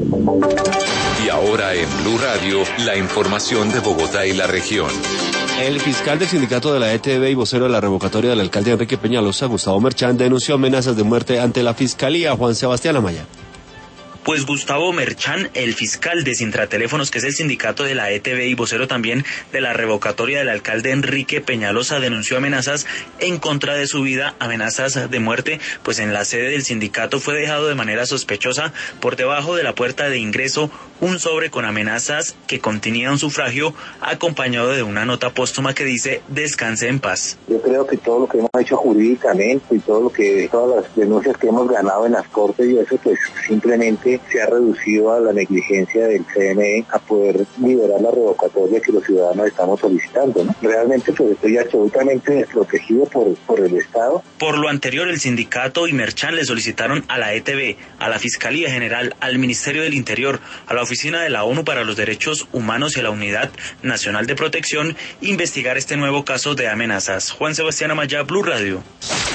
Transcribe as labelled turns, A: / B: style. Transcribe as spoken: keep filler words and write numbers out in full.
A: Y ahora en Blue Radio, la información de Bogotá y la región.
B: El fiscal del sindicato de la E T V y vocero de la revocatoria del alcalde Enrique Peñalosa, Gustavo Merchán, denunció amenazas de muerte ante la fiscalía. Juan Sebastián Amaya.
C: Pues Gustavo Merchán, el fiscal de Sintrateléfonos, que es el sindicato de la E T V y vocero también de la revocatoria del alcalde Enrique Peñalosa, denunció amenazas en contra de su vida, amenazas de muerte, pues en la sede del sindicato fue dejado de manera sospechosa por debajo de la puerta de ingreso un sobre con amenazas que contenía un sufragio acompañado de una nota póstuma que dice "Descanse en paz".
D: Yo creo que todo lo que hemos hecho jurídicamente y todo lo que, todas las denuncias que hemos ganado en las cortes y eso, pues simplemente se ha reducido a la negligencia del C N E a poder liberar la revocatoria que los ciudadanos estamos solicitando, ¿no? Realmente pues estoy absolutamente desprotegido por, por el Estado.
C: Por lo anterior, el sindicato y Merchán le solicitaron a la E T V, a la Fiscalía General, al Ministerio del Interior, a la Oficina de la ONU para los Derechos Humanos y a la Unidad Nacional de Protección investigar este nuevo caso de amenazas. Juan Sebastián Amaya, Blue Radio.